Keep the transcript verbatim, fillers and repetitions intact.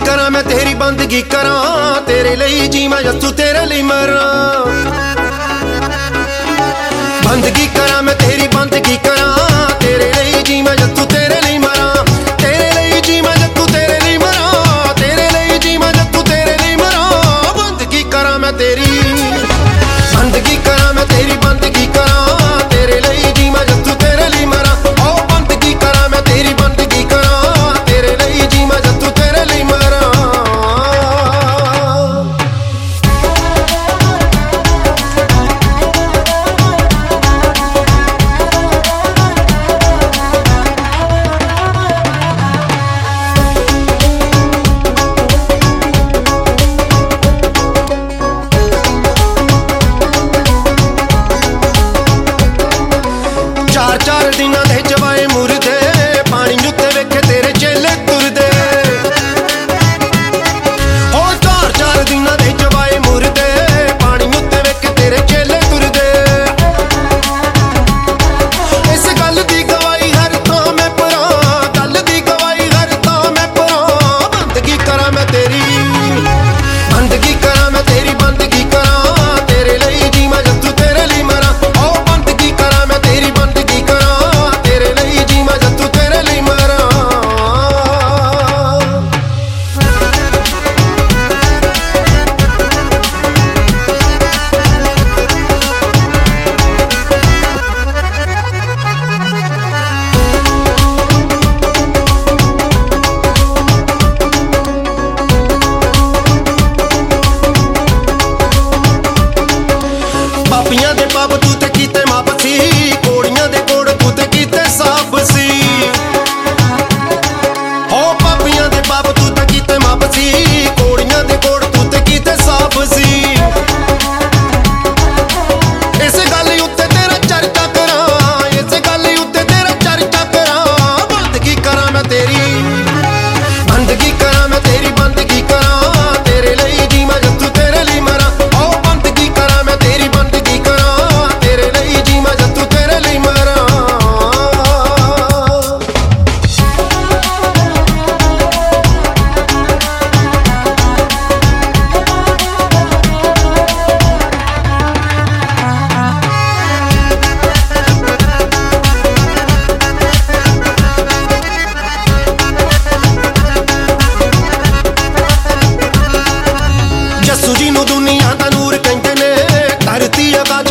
करा मैं तेरी बंदगी करा, तेरे लिए जी मैं जस्सू तेरे लिए मरा। बंदगी करा मैं तेरी बंदगी करा, तेरे लिए जी मैं जस्सू तेरे लिए मरा। तेरे लिए जी मैं जस्सू तेरे लिए मरा, तेरे लिए जी मैं जस्सू तेरे लिए मरा। बंदगी करा मैं तेरी बंदगी करा मैं तेरी बंदगी करा, तेरे लिए जी मैं जस्सू तेरे लिए मरा। ओ बंदगी करा मैं तेरी बंदगी करा, तेरे लिए जी मैं जस्सू तेरे लिए मरा। चार चार दिना दे जवाए मुरदे, पानी उत्ते वेखे तेरे चेले तुरदे। ओ चार चार दिना दे जवाए मुरदे, पानी उत्ते वेखे तेरे चेले तुरदे। इस गल दी गवाही हर थां मैं परा, गल दी गवाही हर थां मैं परा। बंदगी करा मैं तेरी बंदगी करा मैं तेरी बंदगी करा, तेरे लिए जी मैं जस्सू तेरे लिए मरा। ओ बंदगी करा मैं तेरी बंदगी करा, तेरे लिए जी मैं जस्सू तेरे लिए मरा। पापियां दे पाप तू ते कीते माप सी, कोड़ियां दे कोड़ तू ते कीते साफ सी। ओ पापियां दे पाप तू ते कीते माप सी, कोड़ियां दे कोड़ तू ते कीते साफ सी। इस गल उत्ते तेरा चर्चा करा, इस गल उत्ते तेरा चर्चा करा। बंदगी करा मैं तेरी बंदगी करा मैं तेरी बंदगी करा, तेरे लिए जी मैं जस्सू तेरे लिए मरा। ओ बंदगी करा मैं तेरी बंदगी करा, तेरे लिए जी मैं जस्सू तेरे लिए मरा। जस्सू जी नूं दुनिया दा नूर कहंदे ने, धरती आकाश